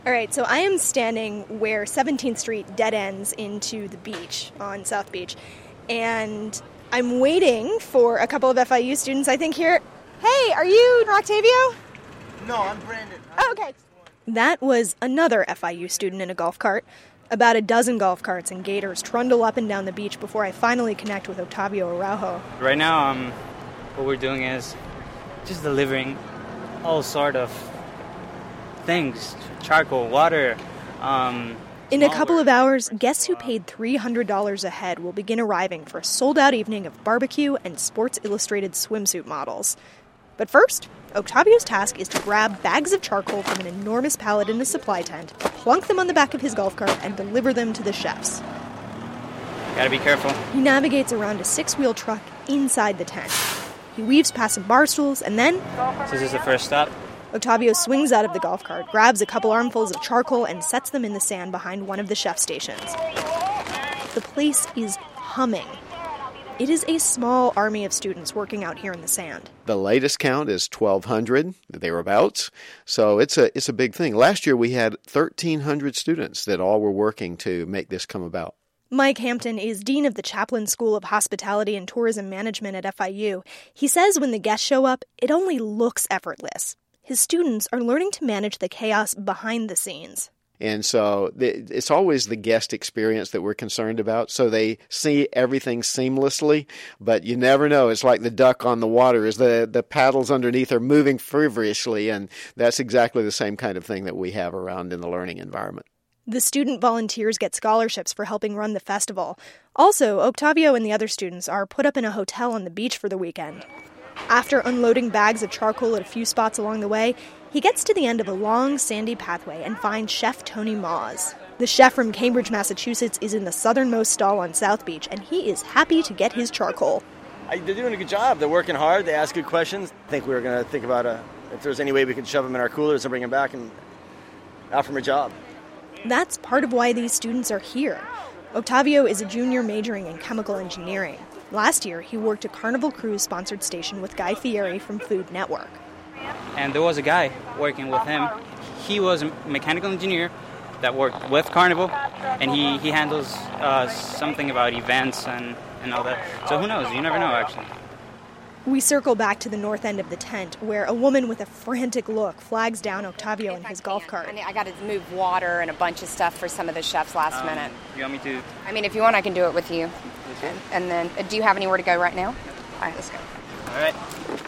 All right, so I am standing where 17th Street dead ends into the beach on South Beach, and I'm waiting for a couple of FIU students, I think, here. Hey, are you Octavio? No, I'm Brandon. Okay. That was another FIU student in a golf cart. About a dozen golf carts and gators trundle up and down the beach before I finally connect with Octavio Araujo. Right now, what we're doing is just delivering all sort of things, charcoal, water. In a couple of hours, guests who paid $300 a head will begin arriving for a sold-out evening of barbecue and Sports Illustrated swimsuit models. But first, Octavio's task is to grab bags of charcoal from an enormous pallet in the supply tent, plunk them on the back of his golf cart, and deliver them to the chefs. Gotta be careful. He navigates around a six-wheel truck inside the tent. He weaves past some bar stools, and then... This is the first stop. Octavio swings out of the golf cart, grabs a couple armfuls of charcoal, and sets them in the sand behind one of the chef stations. The place is humming. It is a small army of students working out here in the sand. The latest count is 1,200, thereabouts. So it's a big thing. Last year we had 1,300 students that all were working to make this come about. Mike Hampton is dean of the Chaplin School of Hospitality and Tourism Management at FIU. He says when the guests show up, it only looks effortless. His students are learning to manage the chaos behind the scenes. And so it's always the guest experience that we're concerned about. So they see everything seamlessly, but you never know. It's like the duck on the water as the paddles underneath are moving feverishly, and that's exactly the same kind of thing that we have around in the learning environment. The student volunteers get scholarships for helping run the festival. Also, Octavio and the other students are put up in a hotel on the beach for the weekend. After unloading bags of charcoal at a few spots along the way, he gets to the end of a long, sandy pathway and finds Chef Tony Moz. The chef from Cambridge, Massachusetts, is in the southernmost stall on South Beach, and he is happy to get his charcoal. They're doing a good job. They're working hard. They ask good questions. I think we were going to think about if there's any way we could shove them in our coolers and bring them back and offer them a job. That's part of why these students are here. Octavio is a junior majoring in chemical engineering. Last year, he worked a Carnival Cruise-sponsored station with Guy Fieri from Food Network. And there was a guy working with him. He was a mechanical engineer that worked with Carnival, and he handles something about events and all that. So who knows? You never know, actually. We circle back to the north end of the tent, where a woman with a frantic look flags down Octavio in his golf cart. I got to move water and a bunch of stuff for some of the chefs last minute. You want me to? I mean, if you want, I can do it with you. And then, do you have anywhere to go right now? All right, let's go. All right.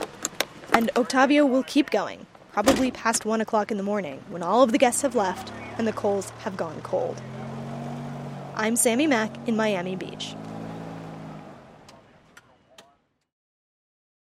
And Octavio will keep going, probably past 1 o'clock in the morning, when all of the guests have left and the coals have gone cold. I'm Sammy Mack in Miami Beach.